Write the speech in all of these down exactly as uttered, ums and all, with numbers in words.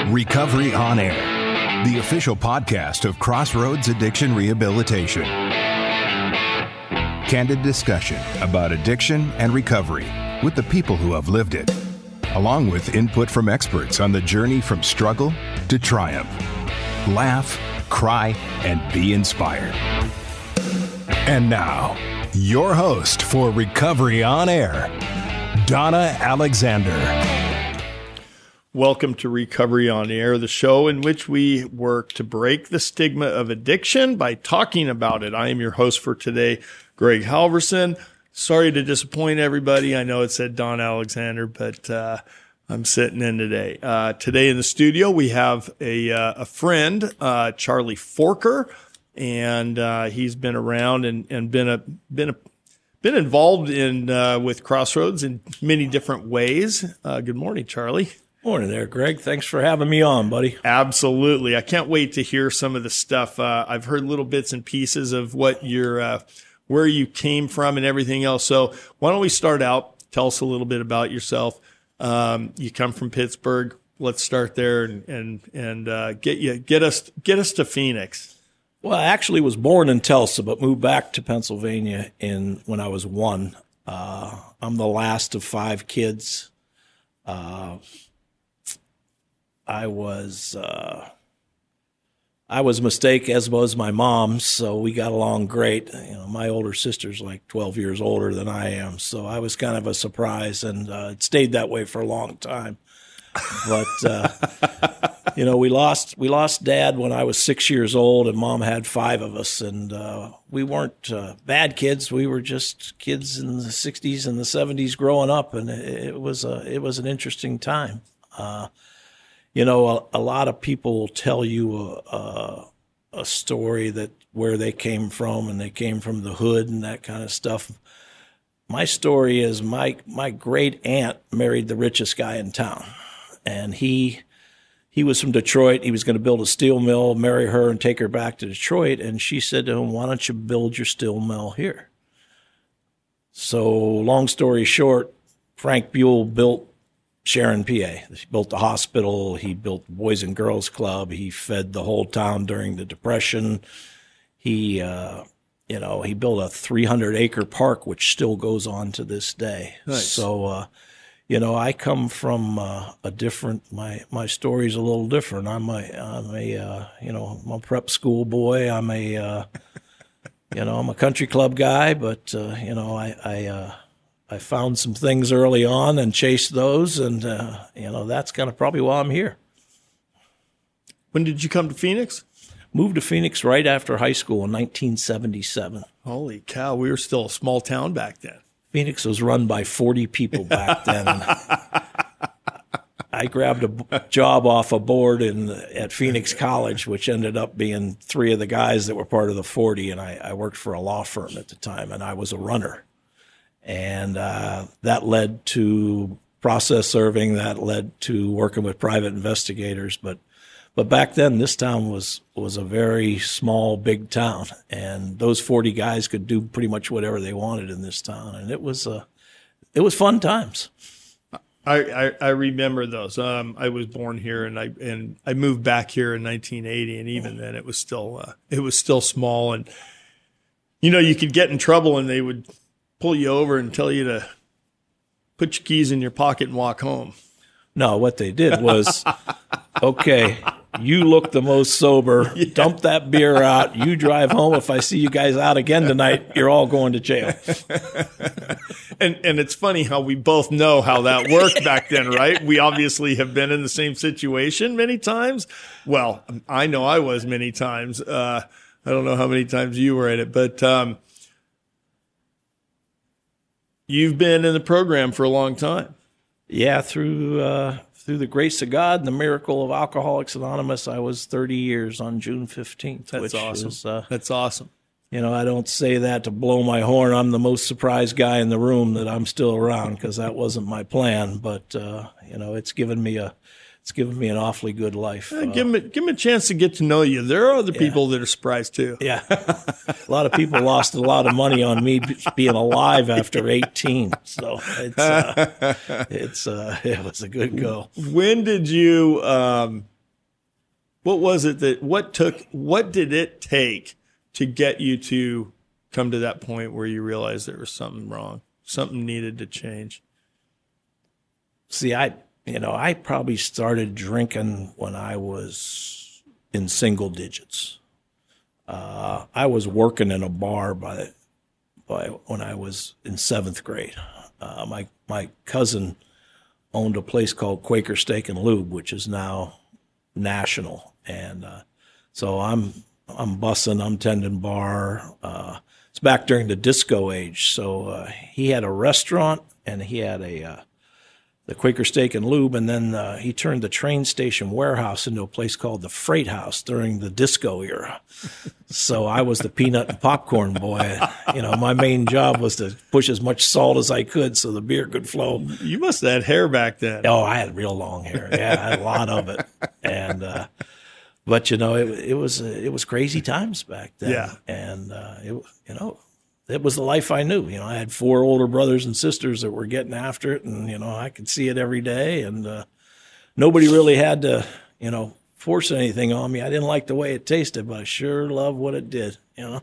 Recovery on Air, the official podcast of Crossroads Addiction Rehabilitation. Candid discussion about addiction and recovery with the people who have lived it, along with input from experts on the journey from struggle to triumph. Laugh, cry, and be inspired. And now, your host for Recovery on Air, Donna Alexander. Welcome to Recovery on Air, the show in which we work to break the stigma of addiction by talking about it. I am your host for today, Greg Halverson. Sorry to disappoint everybody. I know it said Don Alexander, but uh, I'm sitting in today. Uh, today in the studio, we have a, uh, a friend, uh, Charlie Forker, and uh, he's been around and, and been a been a been involved in uh, with Crossroads in many different ways. Uh, good morning, Charlie. Morning there, Greg. Thanks for having me on, buddy. Absolutely. I can't wait to hear some of the stuff. Uh, I've heard little bits and pieces of what you're, uh, where you came from and everything else. So why don't we start out? Tell us a little bit about yourself. Um, you come from Pittsburgh. Let's start there and, and, and, uh, get you, get us, get us to Phoenix. Well, I actually was born in Tulsa, but moved back to Pennsylvania in, when I was one. Uh, I'm the last of five kids. Uh, I was, uh, I was a mistake, as was my mom, so we got along great. You know, my older sister's like twelve years older than I am, so I was kind of a surprise, and uh, it stayed that way for a long time. But uh, you know, we lost we lost Dad when I was six years old, and Mom had five of us, and uh, we weren't uh, bad kids. We were just kids in the sixties and the seventies growing up, and it, it was a it was an interesting time. Uh, You know, a, a lot of people will tell you a, a, a story that where they came from and they came from the hood and that kind of stuff. My story is my my great aunt married the richest guy in town, and he he was from Detroit. He was going to build a steel mill, marry her, and take her back to Detroit. And she said to him, "Why don't you build your steel mill here?" So, long story short, Frank Buell built Sharon, P A. He built the hospital. He built the Boys and Girls Club. He fed the whole town during the Depression. He, uh, you know, he built a three hundred acre park, which still goes on to this day. Nice. So, uh, you know, I come from uh, a different. My my story's a little different. I'm a, I'm a, uh, you know, I'm a prep school boy. I'm a, uh, you know, I'm a country club guy. But uh, you know, I, I. Uh, I found some things early on and chased those, and, uh, you know, that's kind of probably why I'm here. When did you come to Phoenix? Moved to Phoenix right after high school in nineteen seventy-seven. Holy cow, we were still a small town back then. Phoenix was run by forty people back then. I grabbed a job off a board in at Phoenix College, which ended up being three of the guys that were part of the forty, and I, I worked for a law firm at the time, and I was a runner. And uh, that led to process serving. That led to working with private investigators. But but back then, this town was was a very small, big town, and those forty guys could do pretty much whatever they wanted in this town, and it was uh, it was fun times. I, I, I remember those. Um, I was born here, and I and I moved back here in nineteen eighty, and even then, it was still uh, it was still small, and you know, you could get in trouble, and they would pull you over and tell you to put your keys in your pocket and walk home. No, what they did was, okay, you look the most sober. Yeah. Dump that beer out. You drive home. If I see you guys out again tonight, you're all going to jail. and and it's funny how we both know how that worked back then, right? We obviously have been in the same situation many times. Well, I know I was many times. Uh, I don't know how many times you were in it, but um, you've been in the program for a long time. Yeah, through uh, through the grace of God and the miracle of Alcoholics Anonymous, I was thirty years on June fifteenth. That's which awesome. Is, uh, That's awesome. You know, I don't say that to blow my horn. I'm the most surprised guy in the room that I'm still around, because that wasn't my plan. But, uh, you know, it's given me a it's given me an awfully good life. Uh, give me give me a chance to get to know you. There are other yeah. people that are surprised too. Yeah, a lot of people lost a lot of money on me being alive after eighteen. So it's uh, it's uh, it was a good go. When did you um, What was it that, what took, what did it take to get you to come to that point where you realized there was something wrong, something needed to change? See, I, you know, I probably started drinking when I was in single digits. Uh, I was working in a bar by, by when I was in seventh grade. Uh, my my cousin owned a place called Quaker Steak and Lube, which is now national, and uh, so I'm I'm bussing, I'm tending bar. Uh, it's back during the disco age, so uh, he had a restaurant and he had a uh, the Quaker Steak and Lube, and then uh, he turned the train station warehouse into a place called the Freight House during the disco era. So I was the peanut and popcorn boy. You know, my main job was to push as much salt as I could so the beer could flow. You must have had hair back then. Oh, I had real long hair. Yeah, I had a lot of it. And uh, but you know, it, it was uh, it was crazy times back then. Yeah, and uh, it you know. It was the life I knew. You know, I had four older brothers and sisters that were getting after it, and, you know, I could see it every day, and uh, nobody really had to, you know, force anything on me. I didn't like the way it tasted, but I sure loved what it did, you know.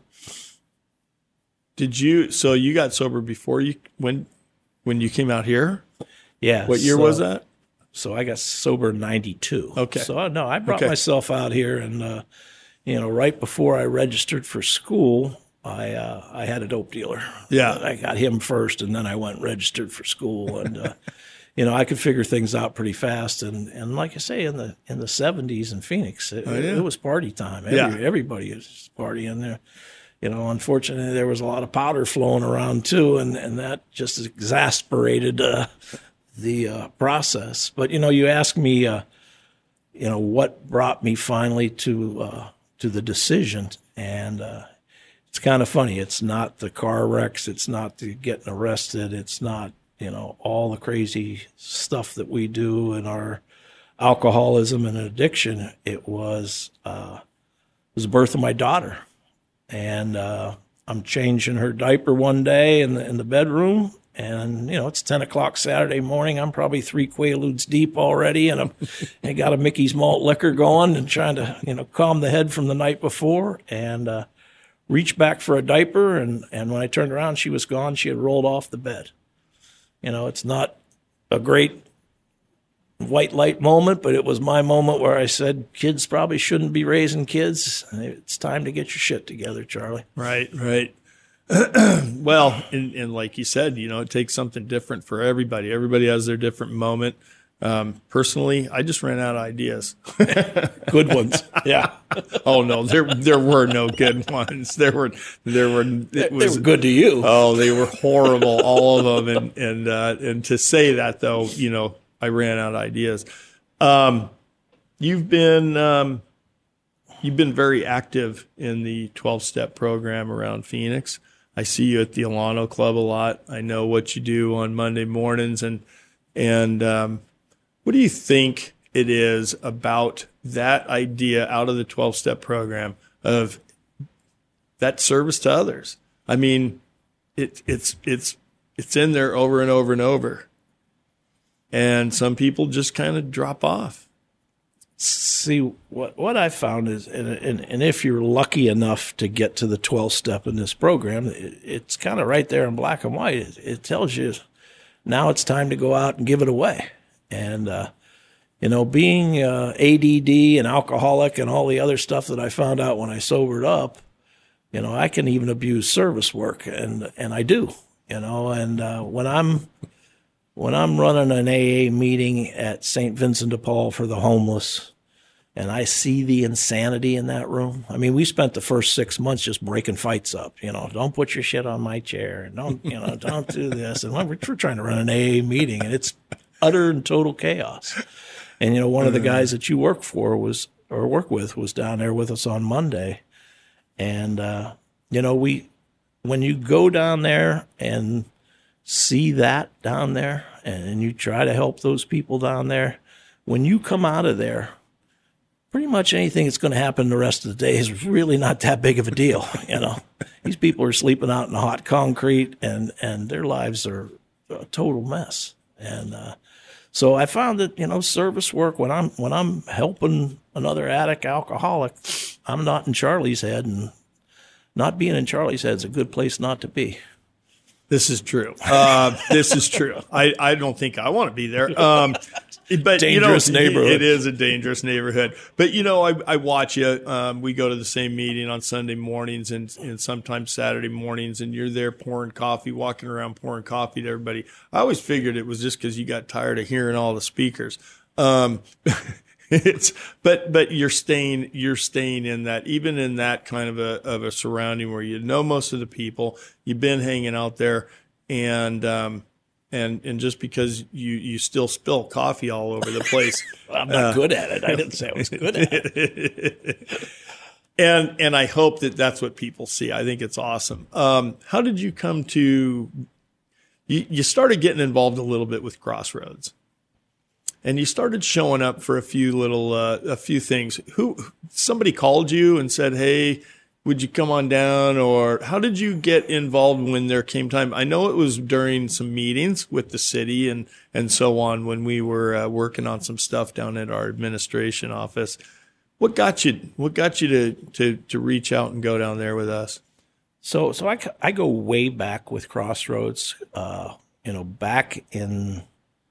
Did you, so you got sober before you, when, when you came out here? Yeah. What year so, was that? So I got sober in ninety-two. Okay. So, no, I brought okay. myself out here, and, uh, you know, right before I registered for school, I uh, I had a dope dealer. Yeah. I got him first, and then I went and registered for school. And, uh, you know, I could figure things out pretty fast. And, and like I say, in the in the seventies in Phoenix, it, oh, yeah. it was party time. Every, yeah. Everybody was partying there. You know, unfortunately, there was a lot of powder flowing around, too, and, and that just exasperated uh, the uh, process. But, you know, you ask me, uh, you know, what brought me finally to, uh, to the decision, and uh it's kind of funny. It's not the car wrecks. It's not the getting arrested. It's not, you know, all the crazy stuff that we do in our alcoholism and addiction. It was, uh, it was the birth of my daughter. And uh, I'm changing her diaper one day in the, in the bedroom. And, you know, it's ten o'clock Saturday morning. I'm probably three Quaaludes deep already. And I'm, I got a Mickey's malt liquor going and trying to, you know, calm the head from the night before. And, uh, reached back for a diaper, and, and when I turned around, she was gone. She had rolled off the bed. You know, it's not a great white light moment, but it was my moment where I said, kids probably shouldn't be raising kids. It's time to get your shit together, Charlie. Right, right. Well, and, and like you said, you know, it takes something different for everybody. Everybody has their different moment. Um, personally, I just ran out of ideas. Good ones. Yeah. Oh no, there there were no good ones. There were there were it was, they were good to you. Oh, they were horrible, all of them. And and uh, and to say that though, you know, I ran out of ideas. Um, you've been um, you've been very active in the twelve-step program around Phoenix. I see you at the Alano Club a lot. I know what you do on Monday mornings, and and um, what do you think it is about that idea out of the twelve-step program of that service to others? I mean, it, it's it's it's in there over and over and over, and some people just kind of drop off. See, what what I found is, and, and, and if you're lucky enough to get to the twelve-step in this program, it, it's kind of right there in black and white. It, it tells you now it's time to go out and give it away. And, uh, you know, being uh, A D D and alcoholic and all the other stuff that I found out when I sobered up, you know, I can even abuse service work, and and I do, you know. And uh, when I'm when I'm running an A A meeting at Saint Vincent de Paul for the homeless, and I see the insanity in that room. I mean, we spent the first six months just breaking fights up. You know, don't put your shit on my chair, and don't you know, don't do this. And we're, we're trying to run an A A meeting, and it's utter and total chaos. And, you know, one of the guys that you work for was, or work with, was down there with us on Monday. And, uh, you know, we, when you go down there and see that down there and you try to help those people down there, when you come out of there, pretty much anything that's going to happen the rest of the day is really not that big of a deal. You know, these people are sleeping out in the hot concrete, and, and their lives are a total mess. And, uh, So I found that, you know, service work, when I'm when I'm helping another addict alcoholic, I'm not in Charlie's head, and not being in Charlie's head is a good place not to be. This is true. Uh, this is true. I, I don't think I want to be there. Um, but dangerous you know, neighborhood. It is a dangerous neighborhood. But you know, I, I watch you. Um, we go to the same meeting on Sunday mornings and, and sometimes Saturday mornings, and you're there pouring coffee, walking around pouring coffee to everybody. I always figured it was just because you got tired of hearing all the speakers. Um, It's, but but you're staying you're staying in that, even in that kind of a of a surrounding where you know most of the people, you've been hanging out there, and um and and just because you you still spill coffee all over the place. I'm not uh, good at it. I didn't say I was good at it. and and I hope that that's what people see. I think it's awesome. Um, how did you come to? You you started getting involved a little bit with Crossroads. And you started showing up for a few little, uh, a few things. Who, somebody called you and said, "Hey, would you come on down?" Or how did you get involved when there came time? I know it was during some meetings with the city and, and so on when we were uh, working on some stuff down at our administration office. What got you? What got you to to to reach out and go down there with us? So, so I, I go way back with Crossroads. Uh, you know, back in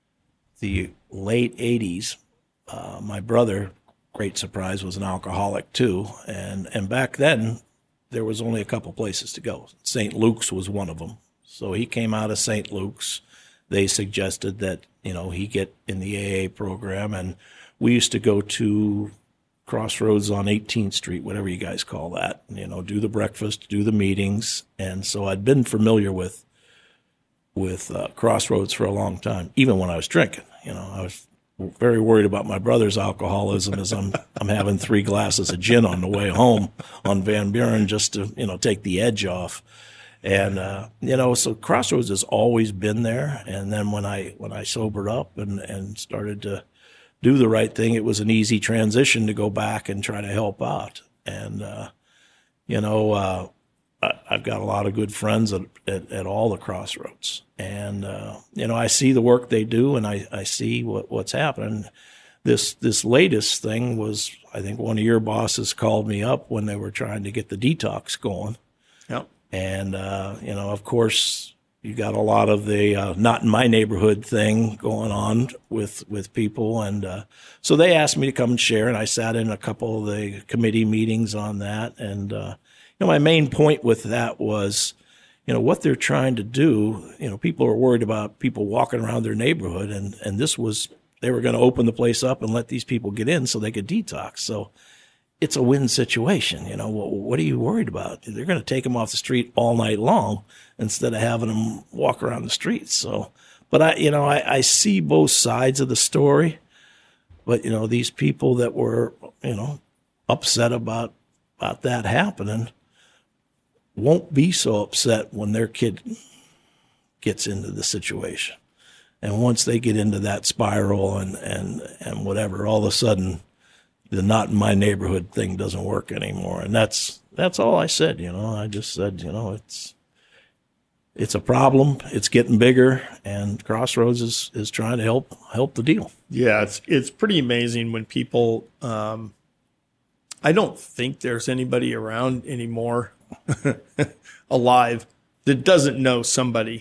the late eighties, uh, my brother, great surprise, was an alcoholic too. And, and back then, there was only a couple places to go. Saint Luke's was one of them. So he came out of Saint Luke's. They suggested that, you know, he get in the A A program. And we used to go to Crossroads on eighteenth street, whatever you guys call that, you know, do the breakfast, do the meetings. And so I'd been familiar with with uh, Crossroads for a long time, even when I was drinking. You know, I was very worried about my brother's alcoholism as I'm I'm having three glasses of gin on the way home on Van Buren just to, you know, take the edge off. And, uh, you know, so Crossroads has always been there. And then when I when I sobered up and, and started to do the right thing, it was an easy transition to go back and try to help out. And, uh, you know, uh, I, I've got a lot of good friends at, at, at all the Crossroads. And, uh, you know, I see the work they do, and I, I see what, what's happening. This this latest thing was, I think one of your bosses called me up when they were trying to get the detox going. Yep. And, uh, you know, of course, you got a lot of the uh, not in my neighborhood thing going on with, with people. And uh, so they asked me to come and share, and I sat in a couple of the committee meetings on that. And, uh, you know, my main point with that was, you know, what they're trying to do, you know, people are worried about people walking around their neighborhood, and, and this was, they were going to open the place up and let these people get in so they could detox. So it's a win situation. You know, what, what are you worried about? They're going to take them off the street all night long instead of having them walk around the streets. So, but I, you know, I, I see both sides of the story, but, you know, these people that were, you know, upset about, about that happening won't be so upset when their kid gets into the situation. And once they get into that spiral and, and, and whatever, all of a sudden the not in my neighborhood thing doesn't work anymore. And that's, that's all I said, you know. I just said, you know, it's, it's a problem. It's getting bigger, and Crossroads is, is trying to help, help the deal. Yeah. It's, it's pretty amazing when people, um, I don't think there's anybody around anymore alive that doesn't know somebody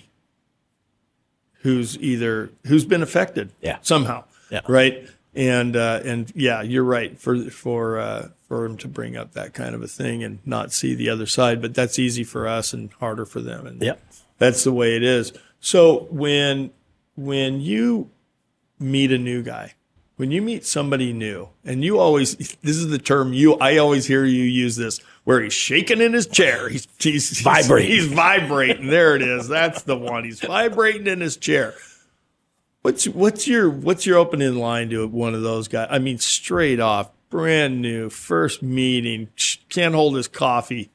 who's either who's been affected yeah. somehow, yeah. right? And uh, and yeah, you're right for for uh, for him to bring up that kind of a thing and not see the other side, but that's easy for us and harder for them, and yep. that's the way it is. So when when you meet a new guy, when you meet somebody new, and you always, this is the term you, I always hear you use this, where he's shaking in his chair. He's, he's, he's vibrating. He's vibrating. There it is. That's the one. He's vibrating in his chair. What's, what's your, what's your opening line to one of those guys? I mean, straight off, brand new, first meeting, can't hold his coffee.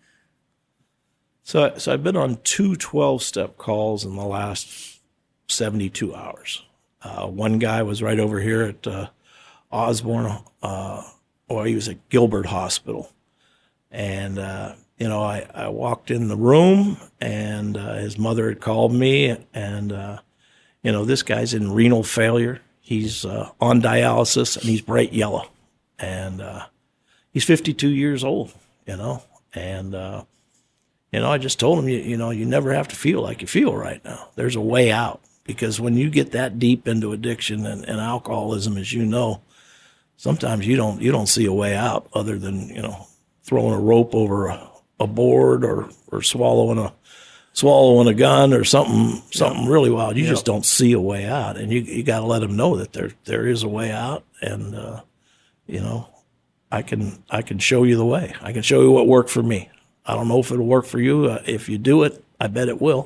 So, so I've been on two twelve-step calls in the last seventy-two hours. Uh, one guy was right over here at uh, Osborne, uh, or he was at Gilbert Hospital. And, uh, you know, I, I walked in the room, and uh, his mother had called me, and, uh, you know, this guy's in renal failure. he's uh, on dialysis, and he's bright yellow. And uh, he's fifty-two years old, you know. And, uh, you know, I just told him, you, you know, you never have to feel like you feel right now. There's a way out. Because when you get that deep into addiction and, and alcoholism, as you know, sometimes you don't you don't see a way out other than, you know, throwing a rope over a, a board or, or swallowing a swallowing a gun or something something yep. really wild. You yep. just don't see a way out, and you you got to let them know that there there is a way out, and uh, you know, I can I can show you the way. I can show you what worked for me. I don't know if it'll work for you. Uh, if you do it, I bet it will.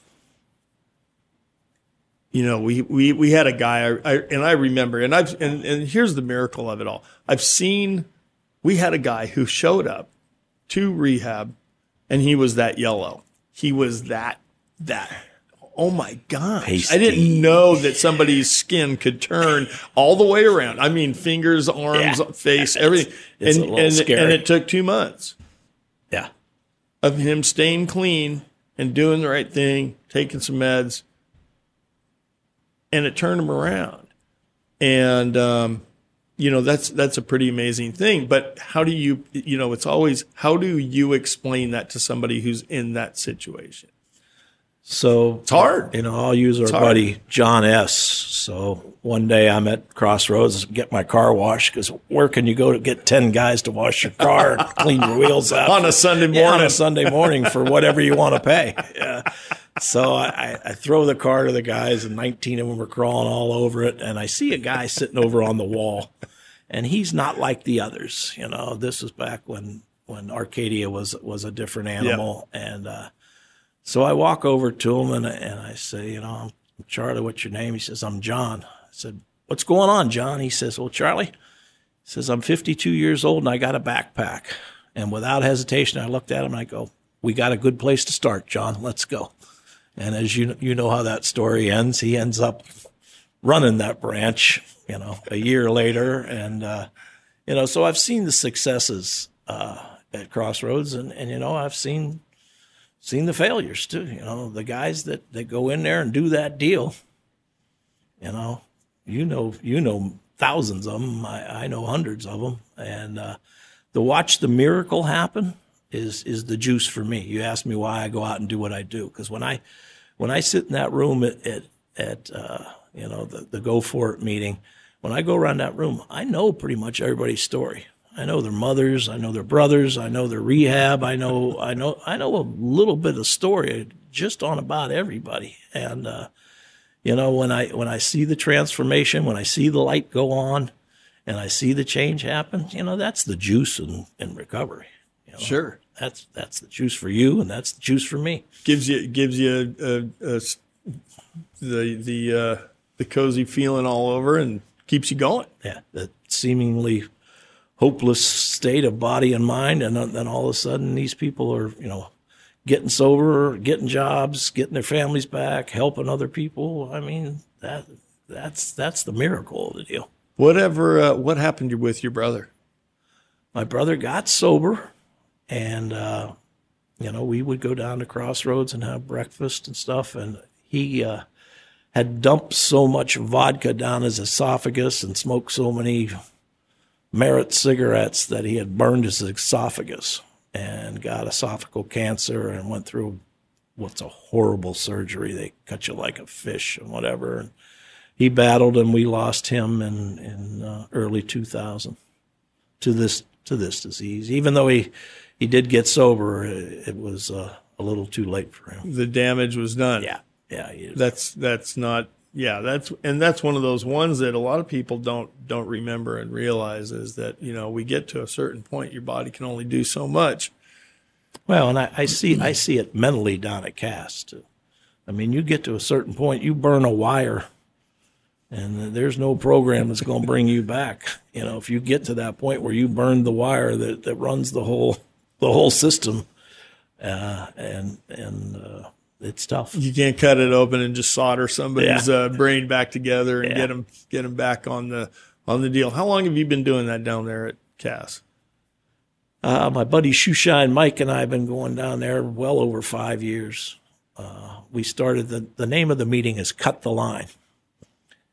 You know, we, we, we had a guy, I, I, and I remember, and I've and, and here's the miracle of it all. I've seen, we had a guy who showed up to rehab, and he was that yellow. He was that that. Oh my gosh! Pasty. I didn't know that somebody's skin could turn all the way around. I mean, fingers, arms, yeah. face, everything. It's, it's and a little and, scary. and it took two months. Yeah, of him staying clean and doing the right thing, taking some meds. And it turned him around. And, um, you know, that's that's a pretty amazing thing. But how do you, you know, it's always, how do you explain that to somebody who's in that situation? So it's hard. You know, I'll use our buddy John S. So one day I'm at Crossroads, get my car washed, because where can you go to get ten guys to wash your car and clean your wheels out? On a Sunday morning. Yeah, on a Sunday morning for whatever you want to pay. Yeah. So I, I throw the car to the guys, and nineteen of them are crawling all over it. And I see a guy sitting over on the wall, and he's not like the others. You know, this was back when, when Arcadia was was a different animal. Yep. And uh, so I walk over to him, and, and I say, you know, I'm Charlie, what's your name? He says, I'm John. I said, what's going on, John? He says, well, Charlie, he says, I'm fifty-two years old, and I got a backpack. And without hesitation, I looked at him, and I go, we got a good place to start, John. Let's go. And as you you know how that story ends, he ends up running that branch, you know, a year later. And, uh, you know, so I've seen the successes uh, at Crossroads, and, and, you know, I've seen seen the failures too. You know, the guys that, that go in there and do that deal, you know, you know, you know thousands of them. I, I know hundreds of them. And uh, to watch the miracle happen is is the juice for me. You ask me why I go out and do what I do, because when I when I sit in that room at at, at uh, you know the, the Go For It meeting, when I go around that room, I know pretty much everybody's story. I know their mothers, I know their brothers, I know their rehab, I know I know I know a little bit of story just on about everybody. And uh, you know, when I when I see the transformation, when I see the light go on, and I see the change happen, you know, that's the juice in, in recovery. You know, sure, that's that's the juice for you, and that's the juice for me. Gives you gives you a, a, a, the the uh, the cozy feeling all over, and keeps you going. Yeah, the seemingly hopeless state of body and mind, and then all of a sudden these people are, you know, getting sober, getting jobs, getting their families back, helping other people. I mean, that that's that's the miracle of the deal. Whatever. Uh, what happened with your brother? My brother got sober. And, uh, you know, we would go down to Crossroads and have breakfast and stuff. And he uh, had dumped so much vodka down his esophagus and smoked so many Merit cigarettes that he had burned his esophagus and got esophageal cancer and went through what's a horrible surgery. They cut you like a fish and whatever. And he battled, and we lost him in, in uh, early two thousand to this to this disease. Even though he... He did get sober. It was uh, a little too late for him. The damage was done. Yeah, yeah. That's that's not. Yeah, that's and that's one of those ones that a lot of people don't don't remember and realize is that, you know, we get to a certain point, your body can only do so much. Well, and I, I see I see it mentally down at Cass too. I mean, you get to a certain point, you burn a wire, and there's no program that's going to bring you back. You know, if you get to that point where you burn the wire that, that runs the whole. the whole system, uh, and and uh, it's tough. You can't cut it open and just solder somebody's yeah. uh, brain back together and yeah. get them get them back on the on the deal. How long have you been doing that down there at Cass? Uh, my buddy Shoeshine Mike and I have been going down there well over five years. Uh, we started the the name of the meeting is Cut the Line,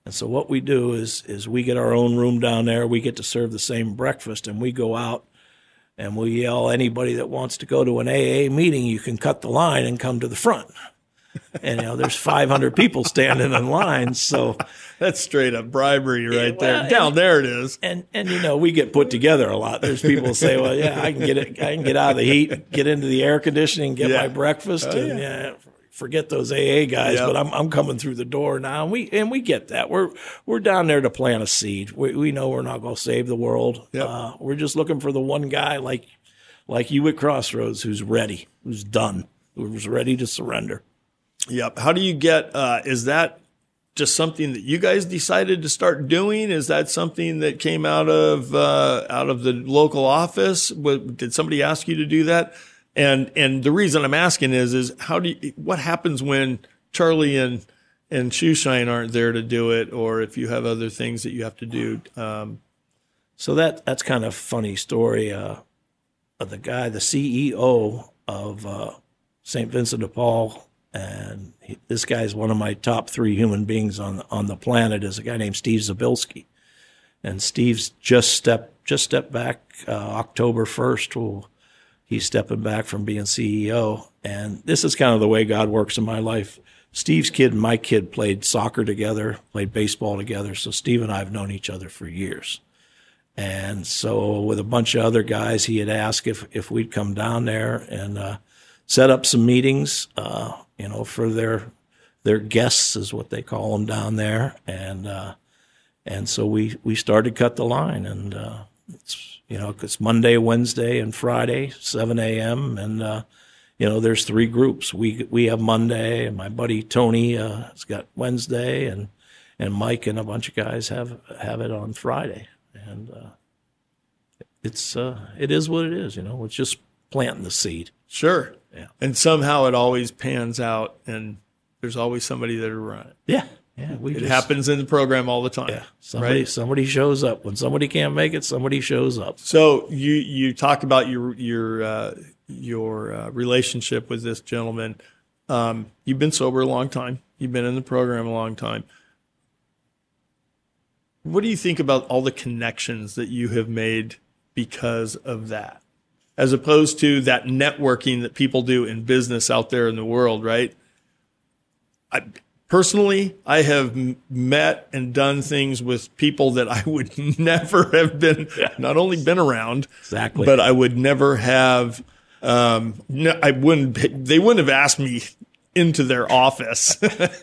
And so what we do is is we get our own room down there. We get to serve the same breakfast, and we go out and we yell, anybody that wants to go to an A A meeting, you can cut the line and come to the front. And, you know, there's five hundred people standing in line. So that's straight up bribery right well, there. Down and, there it is. And, and, you know, we get put together a lot. There's people who say, well, yeah, I can get it. I can get out of the heat, get into the air conditioning, get yeah. my breakfast. Oh, and yeah. yeah, forget those A A guys, yep. but I'm, I'm coming through the door now. And we, and we get that. We're, we're down there to plant a seed. We, we know we're not going to save the world. Yep. Uh, we're just looking for the one guy like, like you at Crossroads who's ready, who's done, who's ready to surrender. Yep. How do you get, uh, is that just something that you guys decided to start doing? Is that something that came out of, uh, out of the local office? What, did somebody ask you to do that? And, and the reason I'm asking is, is how do you, what happens when Charlie and, and Shoeshine aren't there to do it, or if you have other things that you have to do? Um, so that, that's kind of a funny story. Uh, of the guy, the C E O of, uh, Saint Vincent de Paul, and he, this guy's one of my top three human beings on on the planet, is a guy named Steve Zabilski. And Steve's just stepped just stepped back uh, October first. Well, he's stepping back from being C E O. And this is kind of the way God works in my life. Steve's kid and my kid played soccer together, played baseball together. So Steve and I have known each other for years. And so with a bunch of other guys, he had asked if, if we'd come down there and uh, set up some meetings, uh, you know, for their their guests is what they call them down there. And uh, and so we, we started Cut the Line. And, uh, it's, you know, it's Monday, Wednesday, and Friday, seven a.m. And, uh, you know, there's three groups. We we have Monday, and my buddy Tony uh, has got Wednesday, and, and Mike and a bunch of guys have have it on Friday. And uh, it's uh, it is what it is, you know. It's just planting the seed. Sure. Yeah. And somehow it always pans out, and there's always somebody there to run it. Yeah. Yeah. We it just, happens in the program all the time. Yeah. Somebody right? somebody shows up. When somebody can't make it, somebody shows up. So you you talk about your your uh, your uh, relationship with this gentleman. Um, you've been sober a long time. You've been in the program a long time. What do you think about all the connections that you have made because of that, as opposed to that networking that people do in business out there in the world, right? I, personally, I have m- met and done things with people that I would never have been, Yeah. not only been around, Exactly. but I would never have, um, no, I wouldn't, they wouldn't have asked me into their office.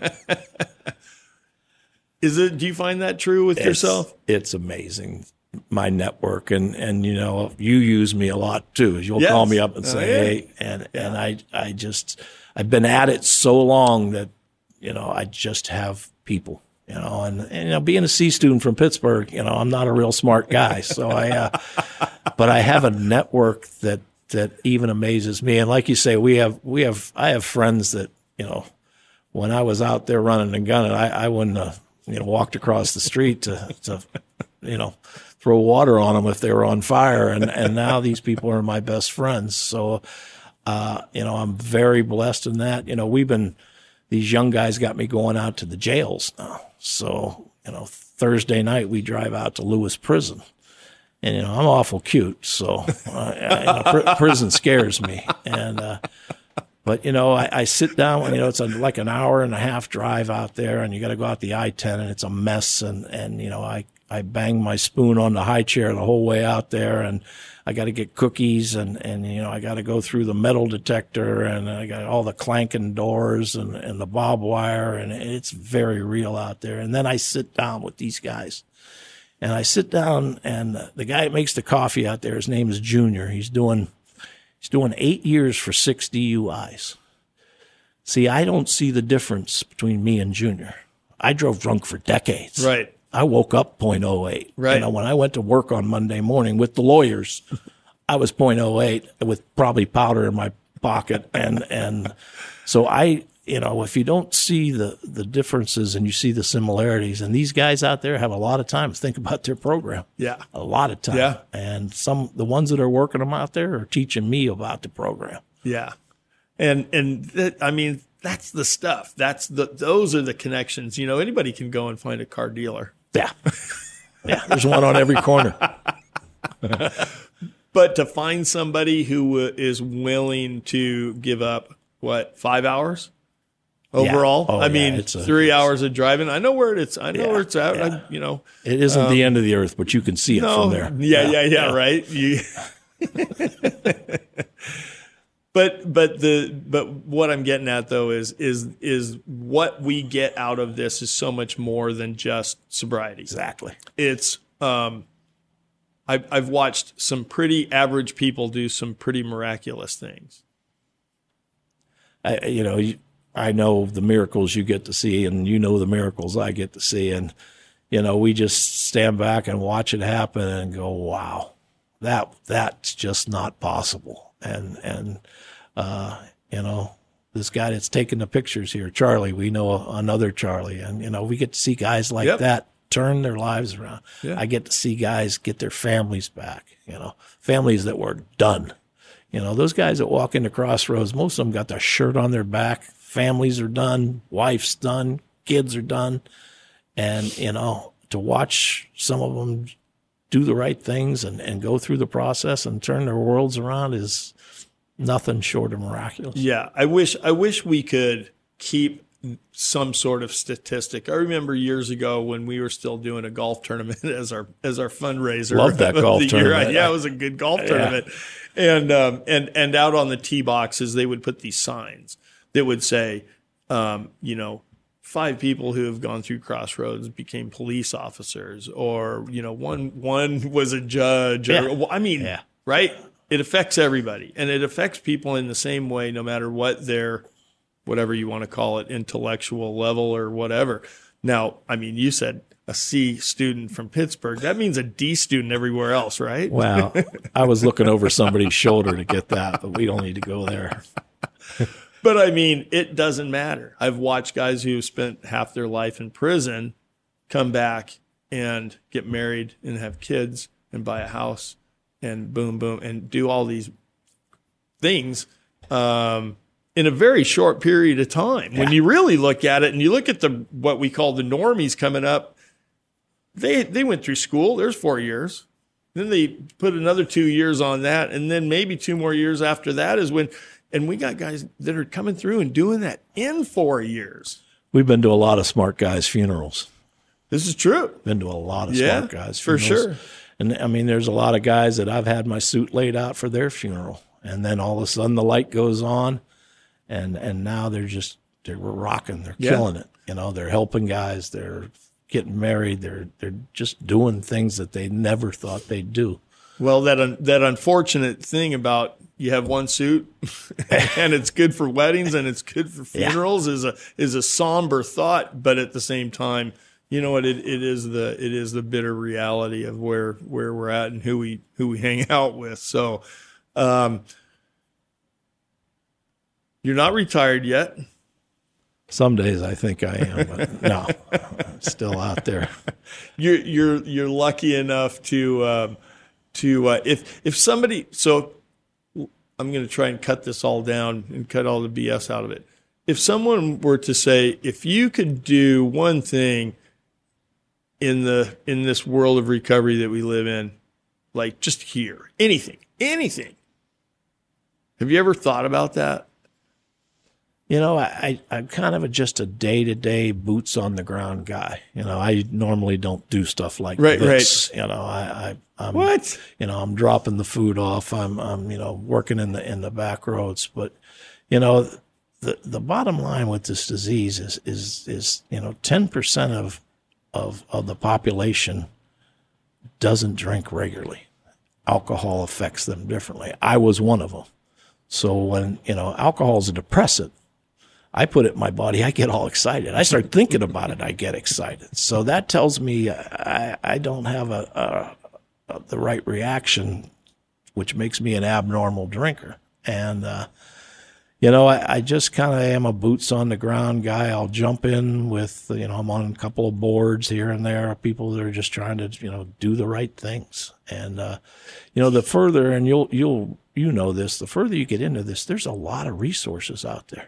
Is it? Do you find that true with it's, yourself? It's amazing, my network, and and you know you use me a lot too. You'll Yes. call me up and say, Oh, yeah. hey, and and I I just I've been at it so long that you know I just have people, you know, and, and you know being a C student from Pittsburgh, you know I'm not a real smart guy, so I, uh, but I have a network that that even amazes me. And like you say, we have we have I have friends that you know when I was out there running and gunning, I I wouldn't have, you know, walked across the street to, to, you know, throw water on them if they were on fire. And, and now these people are my best friends. So, uh, you know, I'm very blessed in that. You know, we've been, these young guys got me going out to the jails now. So, you know, Thursday night we drive out to Lewis Prison. And, you know, I'm awful cute. So, uh, you know, pr- prison scares me. And, uh, But, you know, I, I sit down, you know, it's a, like an hour and a half drive out there, and you got to go out the I ten, and it's a mess. And, and you know, I, I bang my spoon on the high chair the whole way out there, and I got to get cookies, and, and you know, I got to go through the metal detector, and I got all the clanking doors and, and the barbed wire, and it's very real out there. And then I sit down with these guys. And I sit down, and the guy that makes the coffee out there, his name is Junior. He's doing... He's doing eight years for six D U Is. See, I don't see the difference between me and Junior. I drove drunk for decades. Right. I woke up point oh eight. Right. You know, when I went to work on Monday morning with the lawyers, I was point oh eight with probably powder in my pocket. And, and so I, you know, if you don't see the, the differences and you see the similarities, and these guys out there have a lot of time to think about their program. Yeah. A lot of time. Yeah. And some, the ones that are working them out there are teaching me about the program. Yeah. And, and that, I mean, that's the stuff. That's the those are the connections. You know, anybody can go and find a car dealer. Yeah. Yeah, there's one on every corner. But to find somebody who is willing to give up, what, five hours overall? Yeah. Oh, I yeah, mean, it's a, three it's, hours of driving. I know where it's. I know yeah, where it's at. Yeah. I, you know, it isn't um, the end of the earth, but you can see it no, from there. Yeah, yeah, yeah. yeah, yeah. Right. You. But but the but what I'm getting at though is is is what we get out of this is so much more than just sobriety. Exactly. It's um, I've I've watched some pretty average people do some pretty miraculous things. I, you know, I know the miracles you get to see, and you know the miracles I get to see, and you know we just stand back and watch it happen and go, wow, that that's just not possible. And, and, uh, you know, this guy that's taking the pictures here, Charlie, we know another Charlie, and, you know, we get to see guys like yep. that turn their lives around. Yeah. I get to see guys get their families back, you know, families that were done. You know, those guys that walk into Crossroads, most of them got their shirt on their back. Families are done. Wife's done. Kids are done. And, you know, to watch some of them do the right things and, and go through the process and turn their worlds around is nothing short of miraculous. Yeah, I wish I wish we could keep some sort of statistic. I remember years ago when we were still doing a golf tournament as our as our fundraiser. Love that golf tournament. Yeah, it was a good golf tournament. Yeah. And um, and and out on the tee boxes, they would put these signs that would say, um, you know, five people who have gone through Crossroads became police officers, or, you know, one one was a judge. Or, yeah. I mean, yeah. right? It affects everybody, and it affects people in the same way, no matter what their, whatever you want to call it, intellectual level or whatever. Now, I mean, you said a C student from Pittsburgh. That means a D student everywhere else, right? Wow. I was looking over somebody's shoulder to get that, but we don't need to go there. But I mean, it doesn't matter. I've watched guys who spent half their life in prison come back and get married and have kids and buy a house and boom, boom, and do all these things um, in a very short period of time. Yeah. When you really look at it and you look at the what we call the normies coming up, they they went through school. There's four years. Then they put another two years on that, and then maybe two more years after that is when – and we got guys that are coming through and doing that in four years. We've been to a lot of smart guys' funerals. This is true. Been to a lot of yeah, smart guys' funerals. For sure. And, I mean, there's a lot of guys that I've had my suit laid out for their funeral. And then all of a sudden the light goes on, and, and now they're just they're rocking. They're yeah. killing it. You know, they're helping guys. They're getting married. They're they're just doing things that they never thought they'd do. Well, that un- that unfortunate thing about you have one suit and it's good for weddings and it's good for funerals yeah. is a is a somber thought, but at the same time, you know what, it, it is the it is the bitter reality of where where we're at and who we who we hang out with. So, um, you're not retired yet. Some days I think I am, but no, I'm still out there. You're you're you're lucky enough to um, to uh, if if somebody so. I'm going to try and cut this all down and cut all the B S out of it. If someone were to say, if you could do one thing in the in this world of recovery that we live in, like just here, anything, anything. Have you ever thought about that? You know, I, I, I'm kind of a, just a day-to-day boots-on-the-ground guy. You know, I normally don't do stuff like right, this. Right. You know, I, I I'm, what? You know, I'm dropping the food off. I'm, I'm, you know, working in the in the back roads. But, you know, the the bottom line with this disease is is is you know, ten percent of of of the population doesn't drink regularly. Alcohol affects them differently. I was one of them. So when, you know, alcohol is a depressant, I put it in my body, I get all excited. I start thinking about it, I get excited. So that tells me I, I don't have a, a, a the right reaction, which makes me an abnormal drinker. And, uh, you know, I, I just kind of am a boots on the ground guy. I'll jump in with, you know, I'm on a couple of boards here and there, people that are just trying to, you know, do the right things. And, uh, you know, the further, and you'll, you'll, you know this, the further you get into this, there's a lot of resources out there.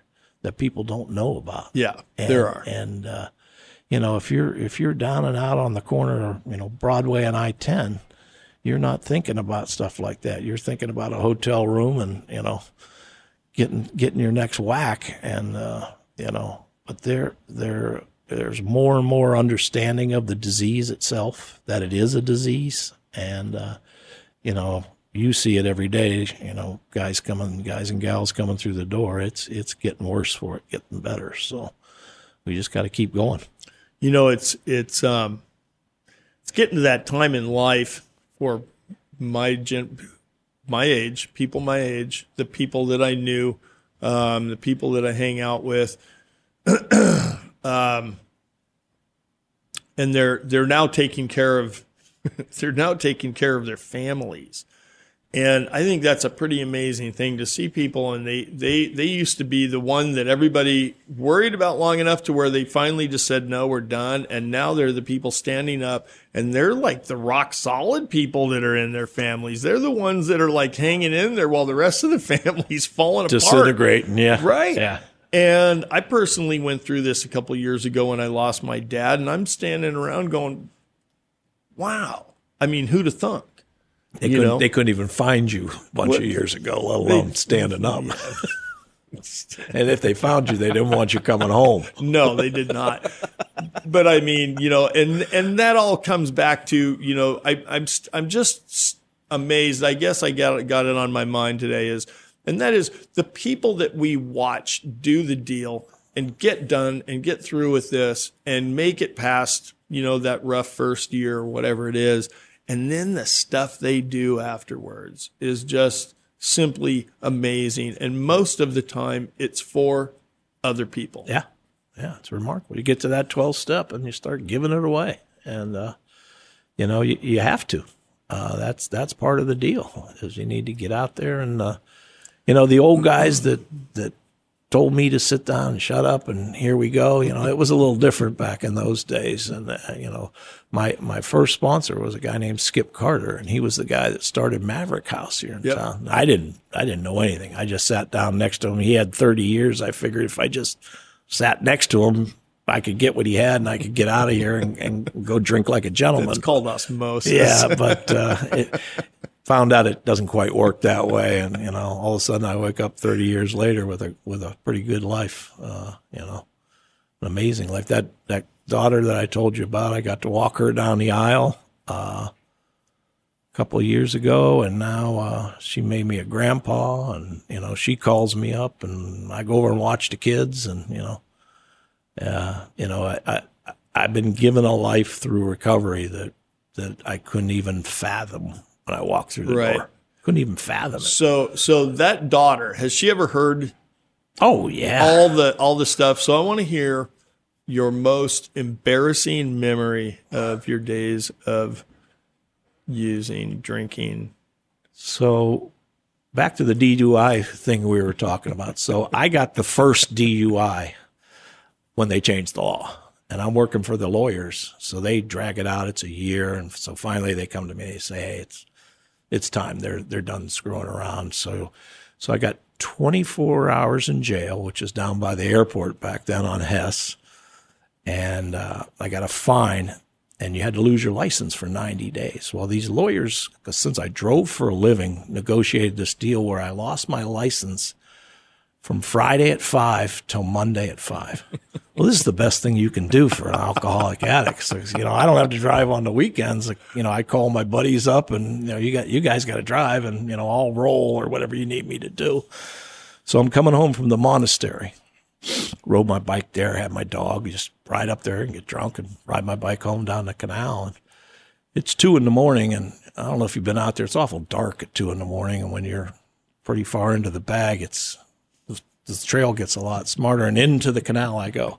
that people don't know about. Yeah, and, there are. And, uh, you know, if you're if you're down and out on the corner of, you know, Broadway and I ten, you're not thinking about stuff like that. You're thinking about a hotel room and, you know, getting getting your next whack. And, uh, you know, but there there there's more and more understanding of the disease itself, that it is a disease. And, uh, you know, you see it every day, you know, guys coming, guys and gals coming through the door. It's it's getting worse for it, getting better. So we just got to keep going. You know, it's it's um, it's getting to that time in life for my gen, my age, people my age, the people that I knew, um, the people that I hang out with, um, and they're they're now taking care of they're now taking care of their families. And I think that's a pretty amazing thing to see people. And they, they, they used to be the one that everybody worried about long enough to where they finally just said, no, we're done. And now they're the people standing up, and they're like the rock solid people that are in their families. They're the ones that are like hanging in there while the rest of the family's falling apart. Disintegrating, yeah. Right. Yeah. And I personally went through this a couple of years ago when I lost my dad, and I'm standing around going, wow. I mean, who'd have thunk? They you couldn't, know? they couldn't even find you a bunch what? of years ago, let alone they, standing up. Yeah. And if they found you, they didn't want you coming home. No, they did not. But I mean, you know, and and that all comes back to, you know, I, I'm I'm just amazed. I guess I got got it on my mind today is, and that is the people that we watch do the deal and get done and get through with this and make it past, you know, that rough first year or whatever it is. And then the stuff they do afterwards is just simply amazing. And most of the time, it's for other people. Yeah. Yeah, it's remarkable. You get to that twelfth step and you start giving it away. And, uh, you know, you, you have to. Uh, that's that's part of the deal, is you need to get out there. And, uh, you know, the old guys that, that told me to sit down and shut up and here we go, you know, it was a little different back in those days. And, uh, you know, My my first sponsor was a guy named Skip Carter, and he was the guy that started Maverick House here in yep. town. I didn't I didn't know anything. I just sat down next to him. He had thirty years. I figured if I just sat next to him, I could get what he had, and I could get out of here and, and go drink like a gentleman. It's called osmosis. Yeah, but uh, it, found out it doesn't quite work that way, and you know, all of a sudden I wake up thirty years later with a with a pretty good life. Uh, you know, an amazing life. That that. daughter that I told you about, I got to walk her down the aisle uh, a couple of years ago, and now uh, she made me a grandpa, and, you know, she calls me up, and I go over and watch the kids, and, you know, uh, you know, I, I, I've been given a life through recovery that, that I couldn't even fathom when I walked through the right. door. Couldn't even fathom it. So, so that daughter, has she ever heard Oh, yeah. all the all the stuff? So I want to hear your most embarrassing memory of your days of using, drinking. So back to the D U I thing we were talking about. So I got the first D U I when they changed the law, and I'm working for the lawyers. So they drag it out. It's a year. And so finally they come to me and they say, hey, it's, it's time. They're, they're done screwing around. So, so I got twenty-four hours in jail, which is down by the airport back then on Hess. And uh, I got a fine, and you had to lose your license for ninety days. Well, these lawyers, because since I drove for a living, negotiated this deal where I lost my license from Friday at five till Monday at five. Well, this is the best thing you can do for an alcoholic addict. So, you know, I don't have to drive on the weekends. Like, you know, I call my buddies up, and, you know, you got you guys got to drive, and, you know, I'll roll or whatever you need me to do. So I'm coming home from the monastery. Rode my bike there, had my dog, just ride up there and get drunk and ride my bike home down the canal. And it's two in the morning, and I don't know if you've been out there. It's awful dark at two in the morning, and when you're pretty far into the bag, it's the trail gets a lot smarter, and into the canal I go.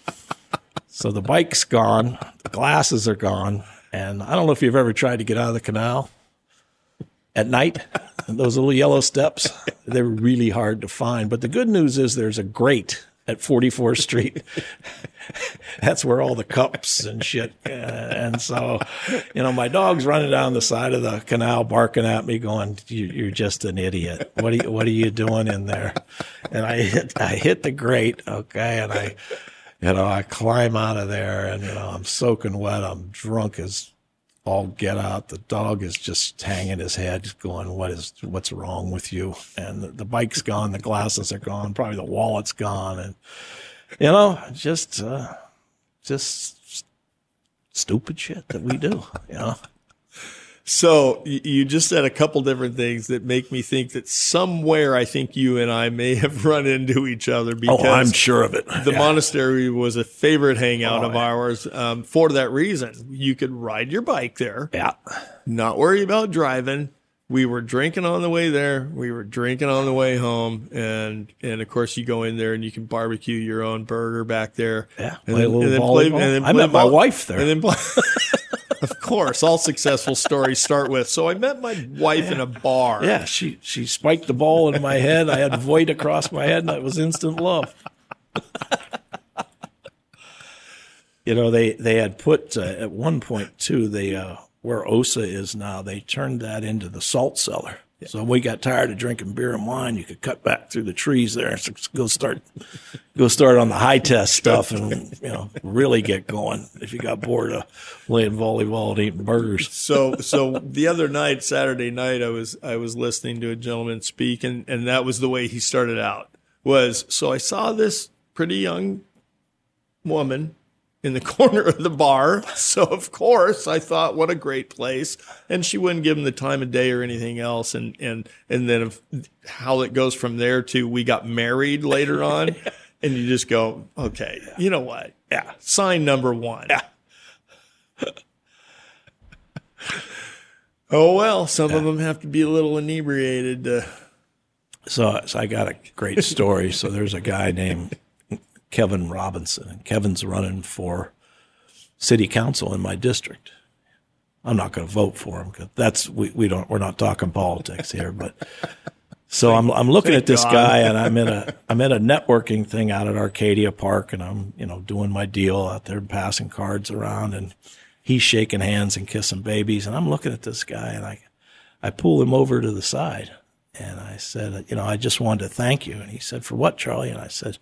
So the bike's gone, the glasses are gone, and I don't know if you've ever tried to get out of the canal at night. Those little yellow steps, they're really hard to find. But the good news is there's a grate at forty-fourth Street. That's where all the cups and shit. Uh, and so, you know, my dog's running down the side of the canal, barking at me, going, you, "You're just an idiot. What are you, what are you doing in there?" And I hit, I hit the grate, okay, and I, you know, I climb out of there, and you know, I'm soaking wet. I'm drunk as all get out. The dog is just hanging his head, going, "What is, what's wrong with you?" And the, the bike's gone, the glasses are gone, probably the wallet's gone, and you know, just, uh, just stupid shit that we do, you know. So you just said a couple different things that make me think that somewhere I think you and I may have run into each other because oh, I'm sure of it. The yeah. monastery was a favorite hangout oh, of yeah. ours. Um, for that reason, you could ride your bike there, yeah, not worry about driving. We were drinking on the way there. We were drinking on the way home, and and of course you go in there and you can barbecue your own burger back there. Yeah, and play then, a little and then volleyball. play, and then I play met my ball, wife there. And then play, of course, all successful stories start with. So I met my wife yeah. in a bar. Yeah, she she spiked the ball in my head. I had void across my head, and it was instant love. You know, they they had put uh, at one point too. They uh, where O S A is now, they turned that into the salt cellar. Yeah. So we got tired of drinking beer and wine. You could cut back through the trees there. So go start, go start on the high test stuff, and you know, really get going. If you got bored of playing volleyball and eating burgers. So, so the other night, Saturday night, I was I was listening to a gentleman speak, and and that was the way he started out. Was so I saw this pretty young woman in the corner of the bar. So, of course, I thought, what a great place. And she wouldn't give him the time of day or anything else. And and and then if, how it goes from there to we got married later on. And you just go, okay, yeah. You know what? Yeah. Sign number one. Yeah. Oh, well, some yeah. of them have to be a little inebriated. Uh, so, so I got a great story. So there's a guy named Kevin Robinson, and Kevin's running for city council in my district. I'm not going to vote for him because that's we, we don't we're not talking politics here. But so I'm I'm looking at this guy, and I'm in a I'm in a networking thing out at Arcadia Park, and I'm you know doing my deal out there, passing cards around, and he's shaking hands and kissing babies, and I'm looking at this guy, and I I pull him over to the side, and I said, you know, I just wanted to thank you, and he said, for what, Charlie? And I said,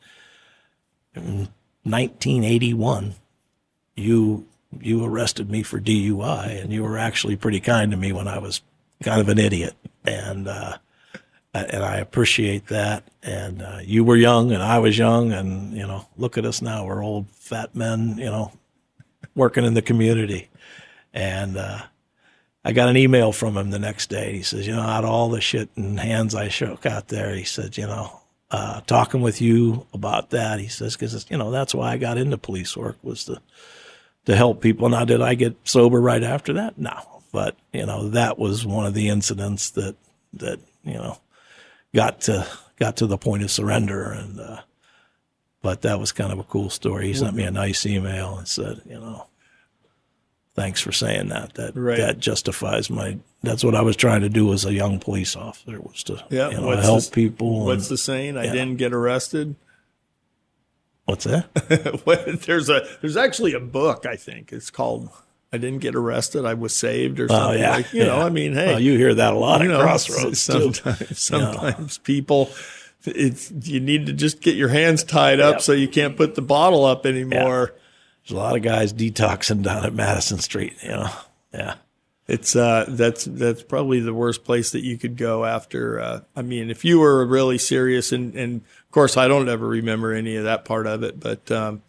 in nineteen eighty-one, you you arrested me for D U I, and you were actually pretty kind to me when I was kind of an idiot, and uh, and I appreciate that. And uh, you were young, and I was young, and you know, look at us now. We're old fat men, you know, working in the community. And uh, I got an email from him the next day. He says, you know, out of all the shit and hands I shook out there, he said, you know. Uh, talking with you about that, he says, because, you know, that's why I got into police work, was to to help people. Now, did I get sober right after that? No. But, you know, that was one of the incidents that, that you know, got to got to the point of surrender. And uh, but that was kind of a cool story. He sent me a nice email and said, you know, thanks for saying that. That right. that justifies my. That's what I was trying to do as a young police officer, was to yeah, you know, help the, people. What's and, the saying? I yeah. didn't get arrested. What's that? there's a there's actually a book, I think. It's called I Didn't Get Arrested, I Was Saved, or something. Oh, yeah. Like, you yeah. know, I mean, hey. Well, you hear that a lot at know, Crossroads, sometimes, too. Sometimes yeah. people, it's you need to just get your hands tied up yeah. so you can't put the bottle up anymore. Yeah. There's a lot of guys detoxing down at Madison Street, you know. Yeah. It's uh that's that's probably the worst place that you could go after uh I mean, if you were really serious, and and of course I don't ever remember any of that part of it, but um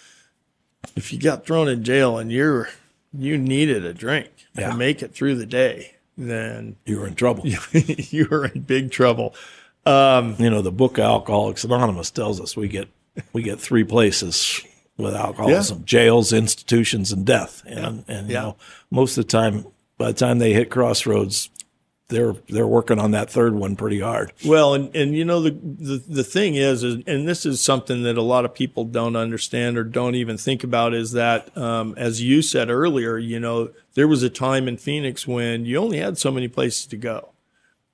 if you got thrown in jail and you're you needed a drink yeah. to make it through the day, then you were in trouble. You were in big trouble. Um you know, the book Alcoholics Anonymous tells us we get we get three places with alcoholism: yeah. jails, institutions, and death. And yeah. and you yeah. know, most of the time, by the time they hit Crossroads, they're they're working on that third one pretty hard. Well, and, and you know, the, the the thing is, is, and this is something that a lot of people don't understand or don't even think about, is that, um, as you said earlier, you know, there was a time in Phoenix when you only had so many places to go.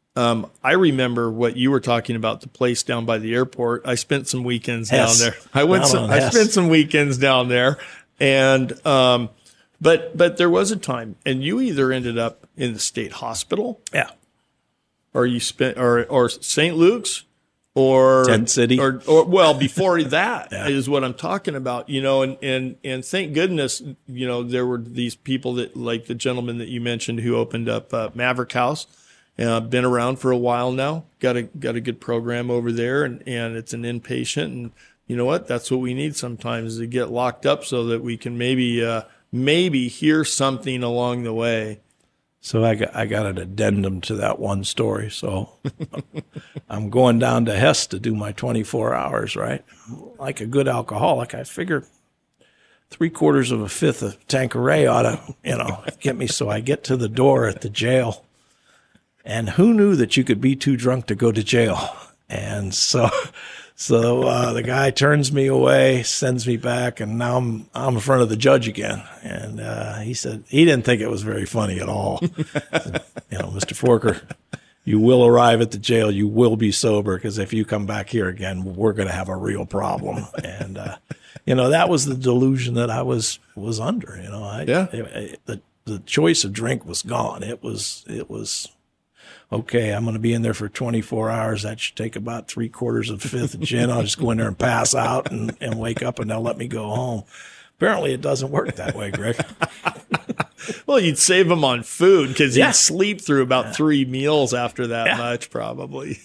Um, I remember what you were talking about, the place down by the airport. I spent some weekends Hess. down there. I went. Some, I spent some weekends down there, and um, but but there was a time, and you either ended up in the state hospital, Yeah. or you spent, or or Saint Luke's, or Tent City. or or well, before that Yeah. is what I'm talking about. You know, and and and thank goodness, you know, there were these people that, like the gentleman that you mentioned who opened up uh, Maverick House. Uh, been around for a while now. Got a got a good program over there, and, and it's an inpatient. And you know what? That's what we need sometimes, is to get locked up so that we can maybe uh, maybe hear something along the way. So I got I got an addendum to that one story. So I'm going down to Hess to do my twenty-four hours, right? Like a good alcoholic, I figure three quarters of a fifth of Tanqueray ought to, you know, get me. So I get to the door at the jail. And who knew that you could be too drunk to go to jail? And so, so uh, the guy turns me away, sends me back, and now I'm I'm in front of the judge again. And uh, he said he didn't think it was very funny at all. Said, you know, Mister Forker, you will arrive at the jail. You will be sober, because if you come back here again, we're going to have a real problem. And uh, you know, that was the delusion that I was was under. You know, I, Yeah. it, it, the the choice of drink was gone. It was it was. Okay, I'm going to be in there for twenty-four hours. That should take about three quarters of a fifth of gin. I'll just go in there and pass out and, and wake up, and they'll let me go home. Apparently, it doesn't work that way, Greg. Well, you'd save them on food, because Yeah. you'd sleep through about Yeah. three meals after that Yeah. much, probably.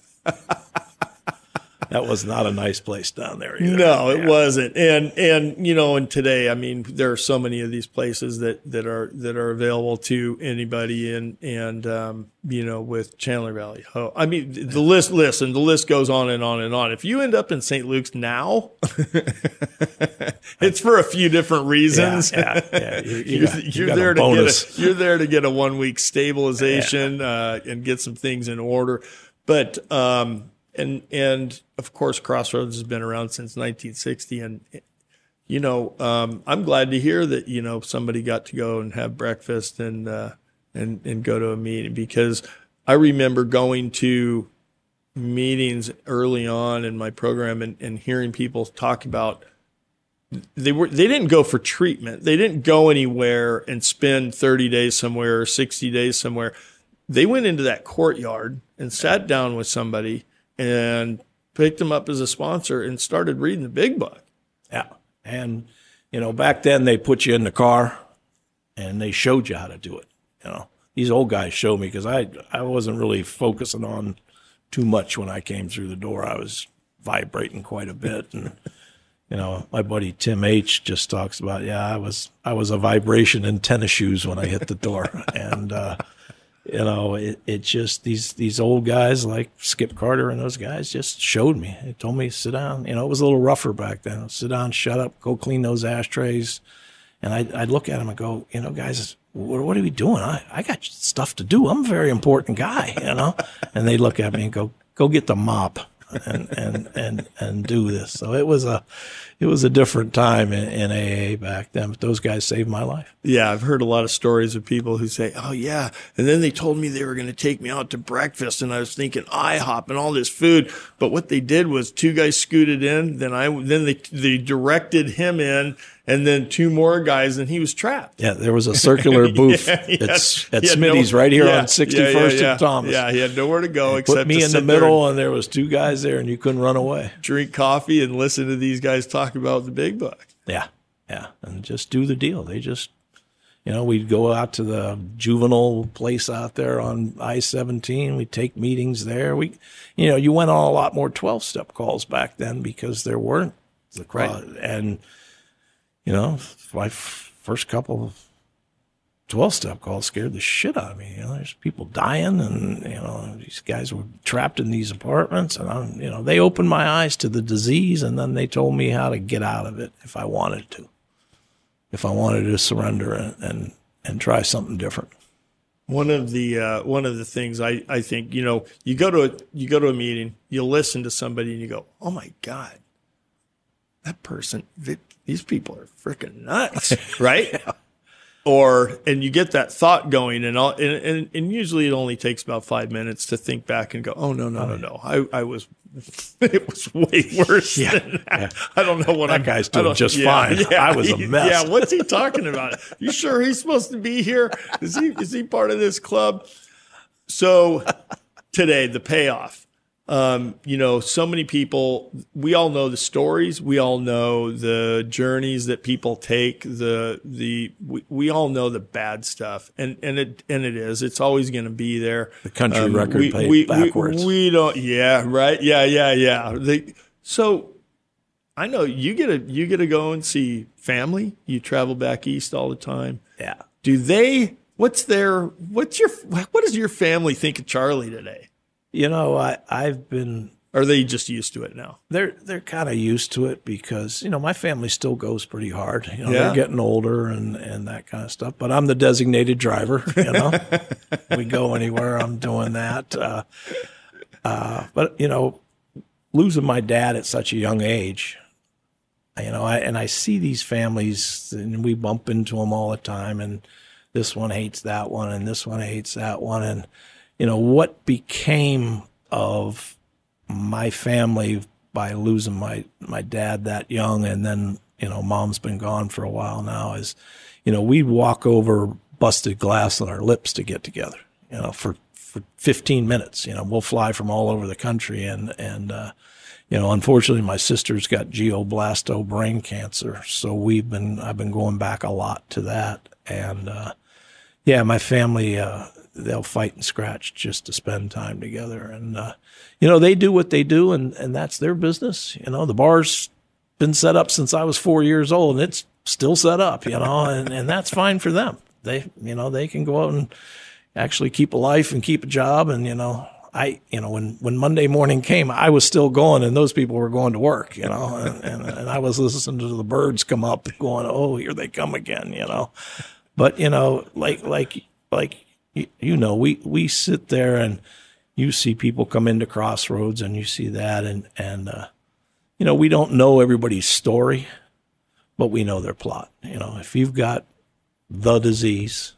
That was not a nice place down there either. No, it Yeah. wasn't. And and you know, and today, I mean, there are so many of these places that, that are that are available to anybody, and and um, you know, with Chandler Valley. Oh, I mean, the list. Listen, the list goes on and on and on. If you end up in Saint Luke's now, it's for a few different reasons. Yeah, yeah, yeah. You, you you're got, you you're got there a to bonus. get a, you're there to get a one week stabilization uh, and get some things in order. But um, and and of course, Crossroads has been around since nineteen sixty, and you know, um, I'm glad to hear that, you know, somebody got to go and have breakfast and uh, and and go to a meeting, because I remember going to meetings early on in my program and, and hearing people talk about. They were they didn't go for treatment. They didn't go anywhere and spend thirty days somewhere or sixty days somewhere. They went into that courtyard and sat down with somebody and picked them up as a sponsor and started reading the big book. Yeah. And, you know, back then they put you in the car and they showed you how to do it. You know, these old guys showed me, because I, I wasn't really focusing on too much when I came through the door. I was vibrating quite a bit. And, you know, my buddy Tim H just talks about, yeah, I was, I was a vibration in tennis shoes when I hit the door. And, uh, you know, it, it just, these, these old guys like Skip Carter and those guys just showed me. They told me, sit down. You know, it was a little rougher back then. Sit down, shut up, go clean those ashtrays. And I'd, I'd look at them and go, you know, guys, what, what are we doing? I, I got stuff to do. I'm a very important guy, you know. And they'd look at me and go, go get the mop and, and, and, and do this. So it was a, it was a different time in, in A A back then, but those guys saved my life. Yeah, I've heard a lot of stories of people who say, oh, yeah. And then they told me they were going to take me out to breakfast, and I was thinking IHOP and all this food. But what they did was two guys scooted in, then I then they, they directed him in, and then two more guys, and he was trapped. Yeah, there was a circular booth Yeah, he had- at, at he had Smitty's no- right here yeah, on sixty-first yeah, yeah, and Thomas. Yeah, he had nowhere to go except Put me to in the sit there middle, and there was two guys there, and you couldn't run away. and drink coffee and listen to these guys talk about the big book. Yeah, yeah, and just do the deal. They just, you know, we'd go out to the juvenile place out there on I seventeen. We'd take meetings there. We, you know, you went on a lot more twelve-step calls back then because there weren't the crowd. Uh, and, you know, my f- first couple of twelve-step calls scared the shit out of me. You know, there's people dying, and, you know, these guys were trapped in these apartments, and I'm, you know, they opened my eyes to the disease, and then they told me how to get out of it if I wanted to, if I wanted to surrender and and, and try something different. One of the uh, one of the things I, I think, you know, you go to a you go to a meeting, you listen to somebody, and you go, oh my God, that person, they, these people are freaking nuts, right? Yeah. Or, and you get that thought going, and, all, and, and and usually it only takes about five minutes to think back and go, oh, no, no, no, no. I, I was, it was way worse Yeah, than that. yeah. I don't know what That I'm, guy's I doing don't- just yeah, fine. yeah, I was a he- mess. Yeah, what's he talking about? You sure he's supposed to be here? Is he, is he part of this club? So today, the payoff. Um, you know, so many people, we all know the stories. We all know the journeys that people take. The, the, we, we all know the bad stuff. And, and it, and it is, it's always going to be there. The country Um, record we, paid we, backwards. We, we don't, yeah, right. Yeah, yeah, yeah. They, so I know you get to, you get to go and see family. You travel back east all the time. Yeah. Do they, what's their, what's your, what does your family think of Charlie today? You know, I, I've been, Or are they just used to it now? they're they're kind of used to it because, you know, my family still goes pretty hard. You know, Yeah. they're getting older and, and that kind of stuff. But I'm the designated driver, you know. We go anywhere, I'm doing that. Uh, uh, but, you know, losing my dad at such a young age, you know, I, and I see these families and we bump into them all the time. And this one hates that one and this one hates that one. And, you know, what became of my family by losing my, my dad that young, and then, you know, mom's been gone for a while now, is, you know, we'd walk over busted glass on our lips to get together, you know, for, for fifteen minutes. You know, we'll fly from all over the country. And, and, uh, you know, unfortunately, my sister's got glioblasto brain cancer. So we've been, I've been going back a lot to that. And, uh, yeah, my family, uh, they'll fight and scratch just to spend time together. And, uh, you know, they do what they do, and, and that's their business. You know, the bar's been set up since I was four years old, and it's still set up, you know, and, and that's fine for them. They, you know, they can go out and actually keep a life and keep a job. And, you know, I, you know, when, when Monday morning came, I was still going, and those people were going to work, you know, and, and, and I was listening to the birds come up going, oh, here they come again, you know. But, you know, like, like, like, you know, we, we sit there and you see people come into Crossroads and you see that. And, and, uh, you know, we don't know everybody's story, but we know their plot. You know, if you've got the disease,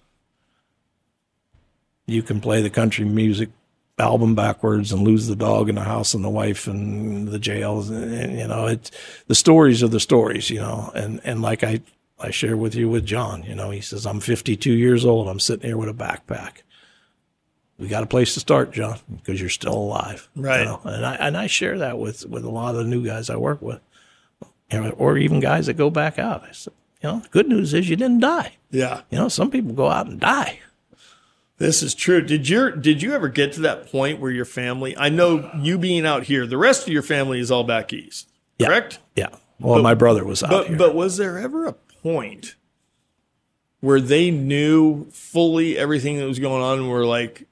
you can play the country music album backwards and lose the dog and the house and the wife and the jails. And, and you know, it's, the stories are the stories, you know, and, and like I, I share with you with John, you know, he says, I'm fifty-two years old. I'm sitting here with a backpack. We got a place to start, John, because you're still alive. Right. You know? And I, and I share that with, with a lot of the new guys I work with, you know, or even guys that go back out. I said, you know, the good news is you didn't die. Yeah. You know, some people go out and die. This is true. Did your did you ever get to that point where your family, I know you being out here, the rest of your family is all back east, Yeah. correct? Yeah. Well, But- my brother was out But here. but was there ever a point where they knew fully everything that was going on and were like,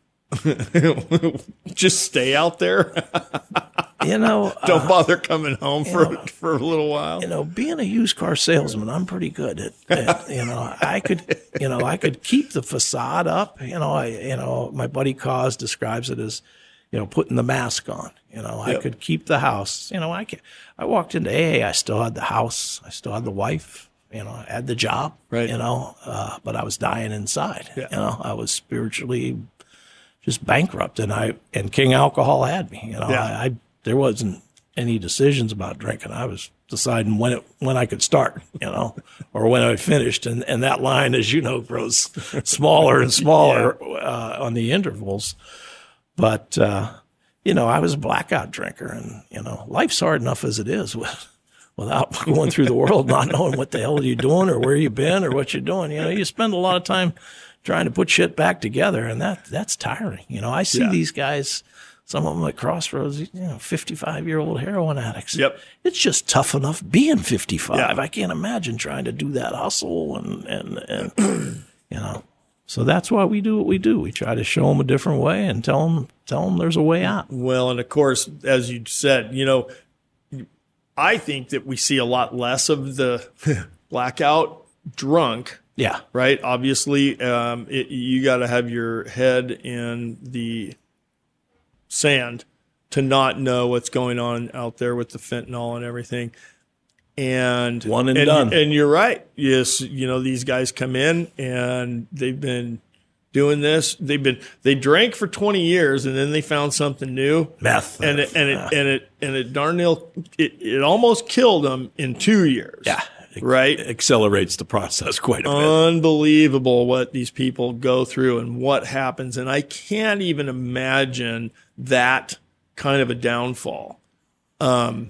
just stay out there? you know, Don't uh, bother coming home for know, for a little while. you know, being a used car salesman, I'm pretty good at, at, you know, I could, you know, I could keep the facade up. You know, I, you know, my buddy Cause describes it as, you know, putting the mask on. You know, I Yep. could keep the house. You know, I can, I walked into A A, I still had the house, I still had the wife, you know, I had the job, Right. you know, uh, but I was dying inside. Yeah. You know, I was spiritually just bankrupt, and I, and King Alcohol had me. You know, Yeah. I, I, there wasn't any decisions about drinking. I was deciding when it, when I could start, you know, or when I finished. And, and that line, as you know, grows smaller and smaller uh, on the intervals. But, uh, you know, I was a blackout drinker, and, you know, life's hard enough as it is with, without going through the world, not knowing what the hell you're doing or where you've been or what you're doing. You know, you spend a lot of time trying to put shit back together, and that that's tiring. You know, I see Yeah. these guys, some of them at Crossroads, you know, fifty-five-year-old heroin addicts. Yep. It's just tough enough being fifty-five. Yeah. I can't imagine trying to do that hustle and, and, and you know. So that's why we do what we do. We try to show them a different way and tell them, tell them there's a way out. Well, and of course, as you said, you know, I think that we see a lot less of the blackout drunk, Yeah. right? Obviously, um, it, you got to have your head in the sand to not know what's going on out there with the fentanyl and everything. And one and, and done. And you're right. Yes, you know, these guys come in and they've been doing this. They've been they drank for twenty years and then they found something new. Meth. And it, and it and it and it darn near it, it almost killed them in two years. Yeah. It, right? It accelerates the process quite a bit. Unbelievable what these people go through and what happens. And I can't even imagine that kind of a downfall. Um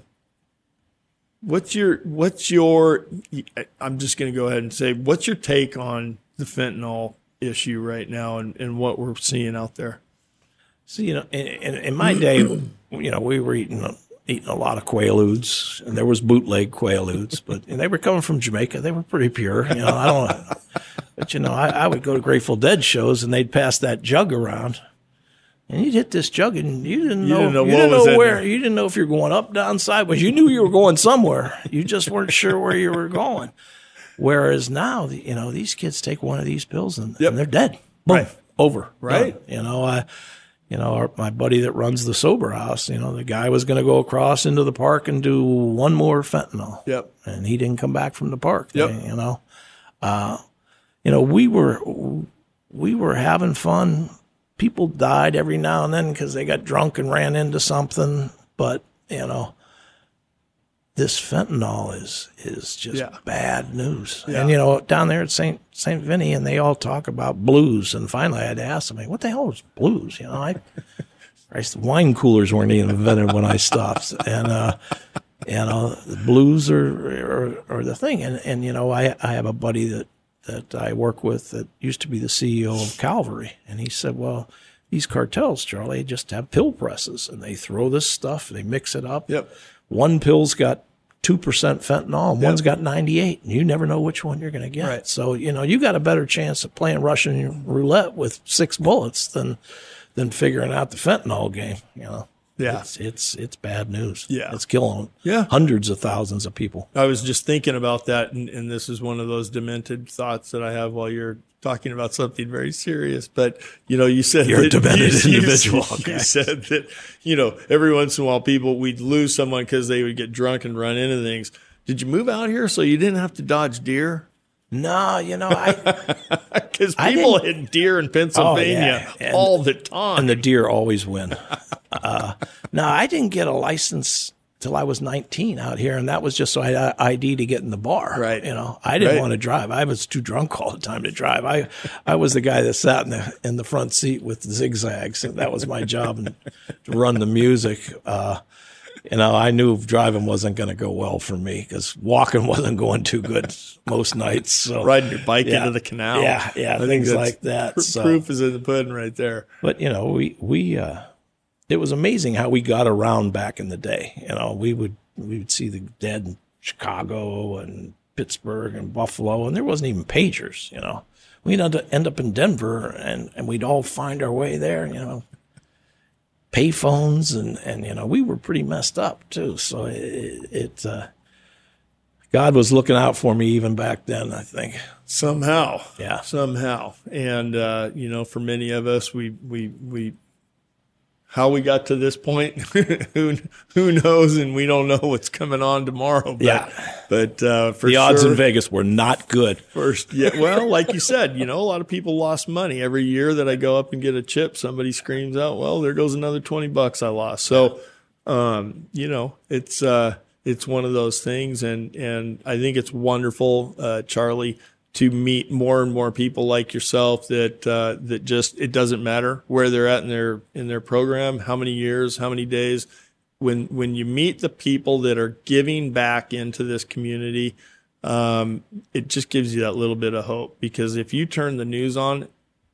What's your, what's your, I'm just going to go ahead and say, what's your take on the fentanyl issue right now and, and what we're seeing out there? So, you know, in, in, in my day, you know, we were eating, eating a lot of Quaaludes, and there was bootleg Quaaludes, but and they were coming from Jamaica. They were pretty pure. You know, I don't know. But, you know, I, I would go to Grateful Dead shows, and they'd pass that jug around. And you'd hit this jug, and you didn't know, you didn't know, you what didn't was know in where. there. You didn't know if you were going up, down, sideways. You knew you were going somewhere. You just weren't sure where you were going. Whereas now, you know, these kids take one of these pills, and, Yep. and they're dead. Boom, Right. over. Right. Done. You know, I, you know, our, my buddy that runs the sober house. You know, the guy was going to go across into the park and do one more fentanyl. Yep. And he didn't come back from the park. Yep. They, you know, uh, you know, we were we were having fun. People died every now and then because they got drunk and ran into something. But, you know, this fentanyl is is just Yeah. bad news. Yeah. And, you know, down there at Saint Saint Vinny, and they all talk about blues. And finally I had to ask them, what the hell is blues? You know, I, Christ, wine coolers weren't even invented when I stopped. And, uh, you know, the blues are, are, are the thing. And, and, you know, I, I have a buddy that, that I work with that used to be the C E O of Calvary. And he said, well, these cartels, Charlie, just have pill presses and they throw this stuff, they mix it up. Yep. One pill's got two percent fentanyl and Yep. one's got ninety-eight, and you never know which one you're going to get. Right. So, you know, you got a better chance of playing Russian roulette with six bullets than, than figuring out the fentanyl game, you know. Yeah. It's, it's, it's bad news. Yeah. It's killing Yeah. hundreds of thousands of people. I was just thinking about that, and, and this is one of those demented thoughts that I have while you're talking about something very serious. But, you know, you said You're a that, demented you, individual. You, Okay. you said that, you know, every once in a while people, we'd lose someone because they would get drunk and run into things. Did you move out here so you didn't have to dodge deer? No, you know, I Because I people didn't- hit deer in Pennsylvania Oh, yeah. And- all the time. and the deer always win. Uh, no, I didn't get a license till I was nineteen out here, and that was just so I had I D to get in the bar. Right. You know, I didn't Right. want to drive. I was too drunk all the time to drive. I, I was the guy that sat in the in the front seat with zigzags, and that was my job, and to run the music. Uh, you know, I knew driving wasn't going to go well for me because walking wasn't going too good most nights. So Riding your bike Yeah. into the canal. Yeah, yeah, I think things that's like that. pr- So- Proof is in the pudding right there. But, you know, we, we, uh, it was amazing how we got around back in the day. You know, we would, we would see the dead in Chicago and Pittsburgh and Buffalo, and there wasn't even pagers, you know. We'd end up- end up in Denver and, and we'd all find our way there, you know, pay phones and, and, you know, we were pretty messed up too. So it, it uh, God was looking out for me even back then, I think. Somehow. Yeah. Somehow. And, uh, you know, for many of us, we, we, we, how we got to this point, who, who knows? And we don't know what's coming on tomorrow. But, Yeah. But, uh, for The odds sure, in Vegas were not good. First, yeah. Well, like you said, you know, a lot of people lost money every year that I go up and get a chip. Somebody screams out, "Well, there goes another twenty bucks I lost." So, um, you know, it's uh, it's one of those things, and and I think it's wonderful, uh, Charlie, to meet more and more people like yourself that uh, that just it doesn't matter where they're at in their in their program, how many years, how many days. When when you meet the people that are giving back into this community, um, it just gives you that little bit of hope. Because if you turn the news on,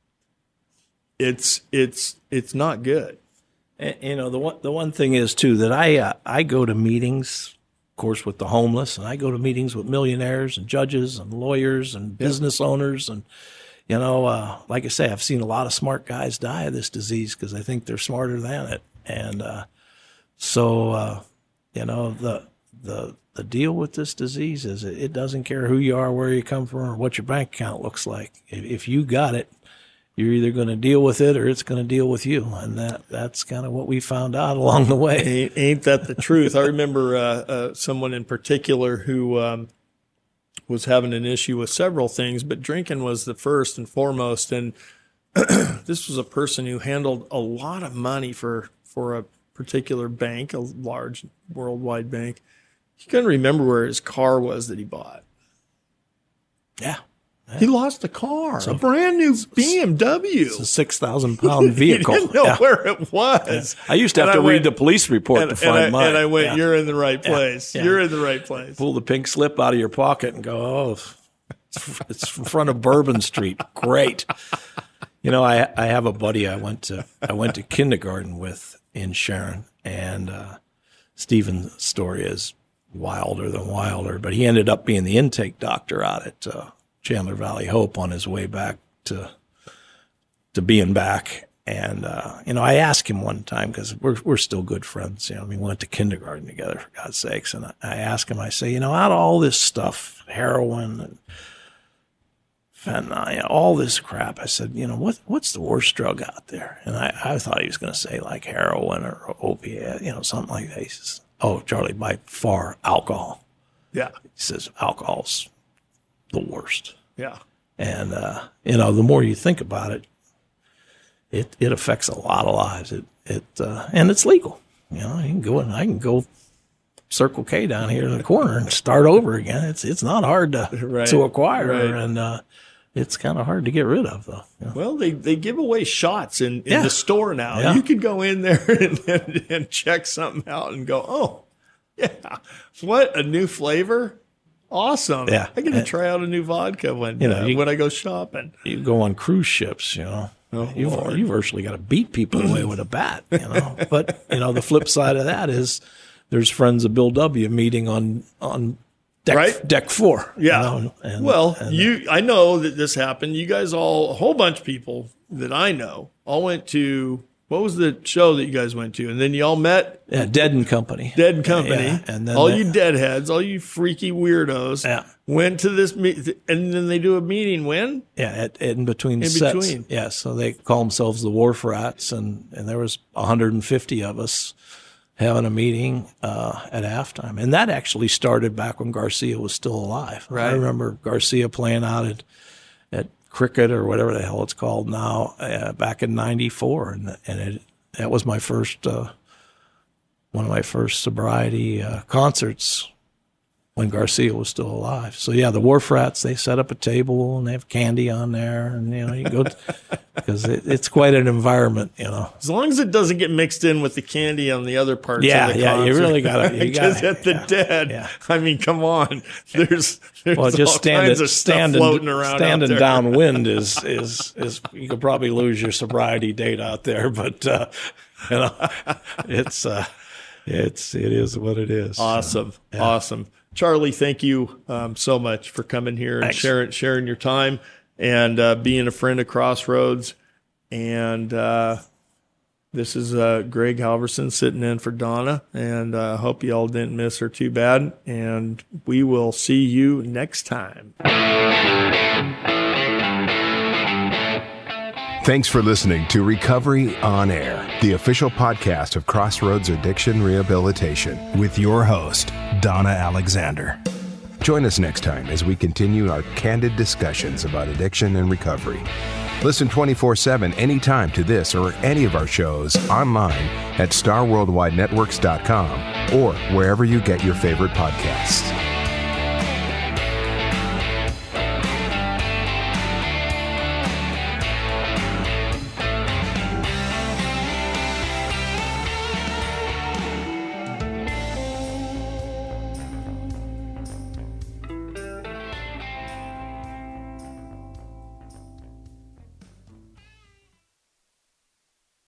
it's it's it's not good. And, you know, the one the one thing is too that I uh, I go to meetings, of course, with the homeless, and I go to meetings with millionaires and judges and lawyers and business owners, and you know, uh, like I say, I've seen a lot of smart guys die of this disease because I think they're smarter than it, and uh, so uh, you know the the the deal with this disease is it, it doesn't care who you are, where you come from, or what your bank account looks like. If, if you got it, you're either going to deal with it or it's going to deal with you. And that that's kind of what we found out along the way. Ain't, ain't that the truth? I remember uh, uh, someone in particular who um, was having an issue with several things, but drinking was the first and foremost. And this was a person who handled a lot of money for, for a particular bank, a large worldwide bank. He couldn't remember where his car was that he bought. Yeah. He lost a car, so, a brand new B M W. It's a six thousand pound vehicle. He didn't know yeah. where it was. Yeah. I used to have and to I read went, the police report and, to find and I, mine. And I went, yeah. you're in the right place. Yeah. Yeah. You're in the right place. Pull the pink slip out of your pocket and go, oh, it's, it's in front of Bourbon Street. Great. You know, I I have a buddy I went to I went to kindergarten with in Sharon, and uh, Stephen's story is wilder than wilder, but he ended up being the intake doctor out at uh, Chandler Valley Hope on his way back to to being back. And, uh, you know, I asked him one time, because we're we're still good friends. You know, we went to kindergarten together, for God's sakes. And I, I asked him, I say, you know, out of all this stuff, heroin and fentanyl, all this crap, I said, you know, what what's the worst drug out there? And I, I thought he was going to say like heroin or opiate, you know, something like that. He says, oh, Charlie, by far, alcohol. Yeah. He says, alcohol's the worst. Yeah. And, uh, you know, the more you think about it, it, it affects a lot of lives. It, it, uh, and it's legal. You know, you can go and I can go Circle K down here in the corner and start over again. It's, it's not hard to, right. to acquire. Right. And, uh, it's kind of hard to get rid of, though. You know? Well, they, they give away shots in, in yeah. the store now. Yeah. You could go in there and, and, and check something out and go, oh, yeah, what a new flavor. Awesome. Yeah. I get to try out a new vodka when, you know, uh, you, when I go shopping. You go on cruise ships, you know. Oh, you've, you've virtually got to beat people away with a bat, you know. But, you know, the flip side of that is there's friends of Bill W. meeting on on deck, right? deck four. Yeah. You know, and, well, and, you I know that this happened. You guys all, a whole bunch of people that I know, all went to, what was the show that you guys went to? And then you all met? Yeah, Dead and Company. Dead and Company. Yeah, and then all they, you deadheads, all you freaky weirdos yeah. went to this meet, and then they do a meeting when? Yeah, at, in between in sets. Between. Yeah, so they call themselves the Wharf Rats, and, and there was one hundred fifty of us having a meeting uh, at halftime. And that actually started back when Garcia was still alive. Right. I remember Garcia playing out at, at Cricket or whatever the hell it's called now uh, back in ninety-four. And, and it, that was my first, uh, one of my first sobriety uh, concerts when Garcia was still alive. So, yeah, the Wharf Rats, they set up a table and they have candy on there. And, you know, you go because it, it's quite an environment, you know. As long as it doesn't get mixed in with the candy on the other parts yeah, of the yeah, concert. you really got to. Because at the yeah, Dead, yeah. I mean, come on. There's, there's well, just all stand kinds it, of stuff standing, floating around standing out there. downwind is, is, is, you could probably lose your sobriety date out there. But, uh, you know, it's, uh, it's, it is what it is. Awesome. Yeah. Awesome. Charlie, thank you um, so much for coming here and Thanks. sharing sharing your time and uh, being a friend of Crossroads. And uh, this is uh, Greg Halverson sitting in for Donna. And I uh, hope you all didn't miss her too bad. And we will see you next time. Thanks for listening to Recovery on Air, the official podcast of Crossroads Addiction Rehabilitation, with your host, Donna Alexander. Join us next time as we continue our candid discussions about addiction and recovery. Listen twenty-four seven anytime to this or any of our shows online at star worldwide networks dot com or wherever you get your favorite podcasts.